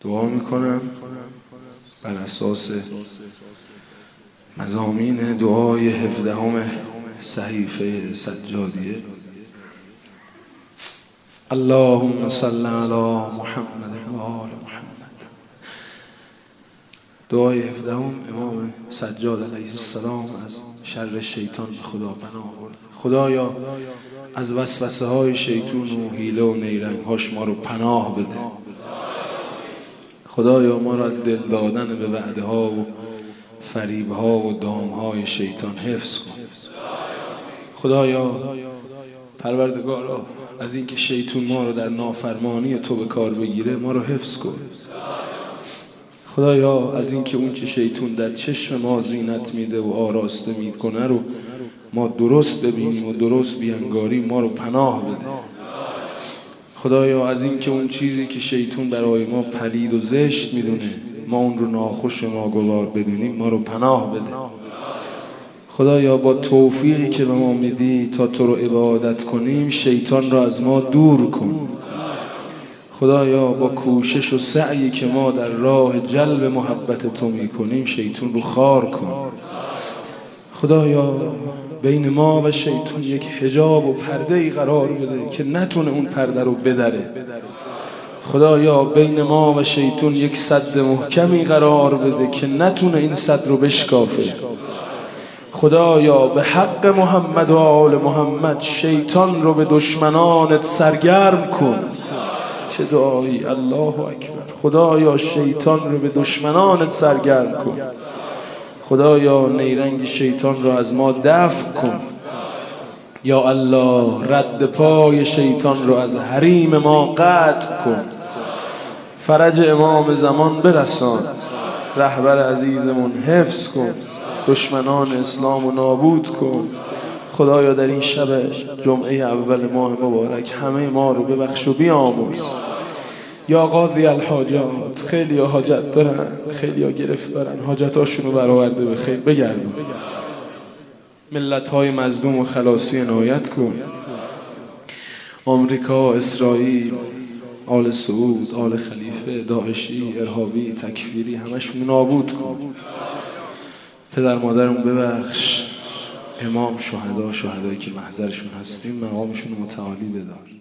دعا میکنم بر اساس مضامین دعای 17 صحیفه سجادیه. اللهم صل علی محمد و آل محمد. دعای 17 امام سجاد علیه السلام از شر شیطان به خدا پناه برد. خدایا از وسوسه های شیطان و حیله و نیرنگ هاش ما رو پناه بده. خدایا ما را از دل دادن به وعده ها و فریب ها و دام های شیطان حفظ کن. خدایا پروردگارا از اینکه شیطان ما رو در نافرمانی تو به کار بگیره ما رو حفظ کن. خدایا از اینکه اون چه شیطان در چشم ما زینت میده و آراسته میکنه رو ما درست ببینیم و درست بیانگاریم ما رو پناه بده. خدایا از اینکه اون چیزی که شیطان برای ما پلید و زشت میدونه ما اون رو ناخوش و ناگوار بدونیم ما رو پناه بده. خدایا با توفیقی که به ما میدی تا تو رو عبادت کنیم شیطان رو از ما دور کن. خدایا با کوشش و سعی که ما در راه جلب محبت تو میکنیم شیطان رو خار کن. خدایا بین ما و شیطان یک حجاب و پرده ای قرار بده که نتونه اون پرده رو بدره. خدایا بین ما و شیطان یک سد محکمی قرار بده که نتونه این سد رو بشکافه. خدایا به حق محمد و آل محمد شیطان رو به دشمنانت سرگرم کن. چه دعایی، الله اکبر. خدایا شیطان رو به دشمنانت سرگرم کن. خدایا نیرنگ شیطان رو از ما دفع کن. یا الله رد پای شیطان رو از حریم ما قطع کن. فرج امام زمان برسان. رهبر عزیزمون حفظ کن. دشمنان اسلام رو نابود کن. خدایا در این شب جمعه اول ماه مبارک همه ما رو ببخش و بیامرز. یا قاضی الحاجات، خیلی ها حاجت دارن، خیلی ها گرفت دارن، حاجتاشونو برآورده به خیر بگردون. ملت های مظلوم و خلاصی عنایت کن. آمریکا، اسرائیل، آل سعود، آل خلیفه، داعشی، ارهابی، تکفیری همشون نابود کن. پدر مادرمون ببخش. امام، شهدایی که محضرشون هستیم مقامشون متعالی بدار.